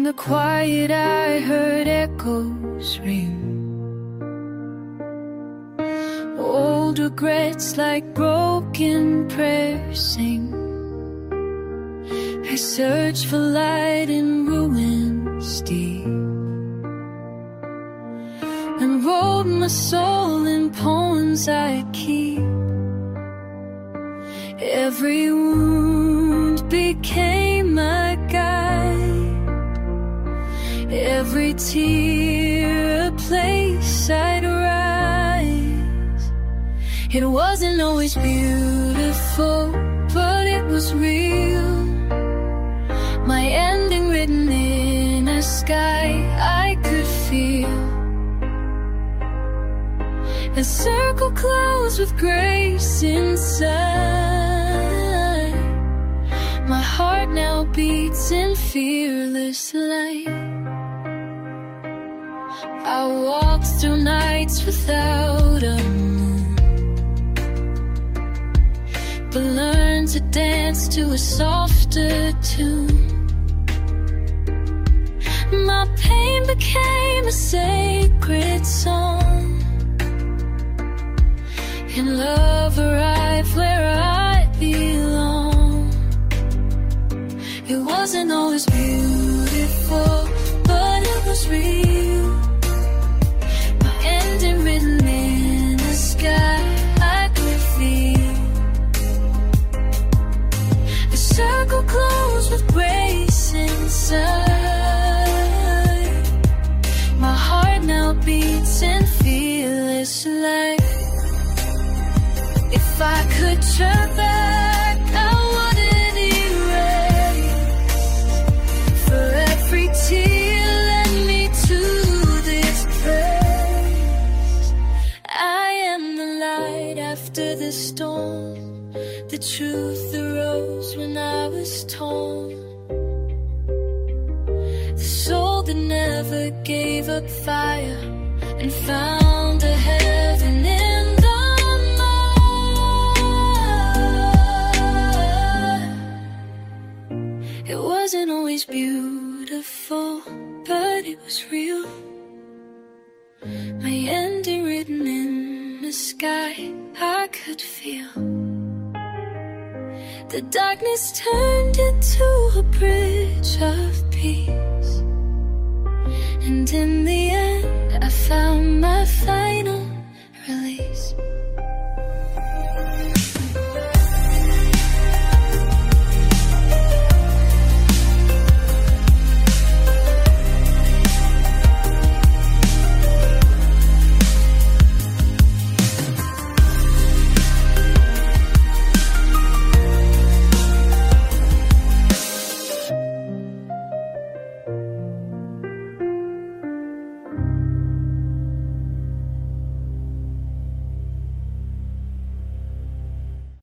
the quiet I heard echoes ring. Old regrets like broken prayers sing. I search for light in ruins deep, and wrote my soul in poems I keep. Every wound became my guide, every tear a place I'd rise. It wasn't always beautiful, but it was real. My ending written in a sky I could feel. A circle closed with grace inside. My heart now beats in fearless light. I walked through nights without a moon, but learned to dance to a softer tune. My pain became a sacred song, and love arrived where I belong. It wasn't always beautiful, but it was real. My ending written in the sky I could feel. The circle closed with grace inside. My heart now beats in fearless light. If I could turn back, I wouldn't erase. For every tear led me to this place. I am the light after the storm, the truth arose when I was torn. The soul that never gave up fire and found a heaven in the mud. It wasn't always beautiful, but it was real. My ending written in the sky I could feel. The darkness turned into a bridge of peace, and in the end I found my fire.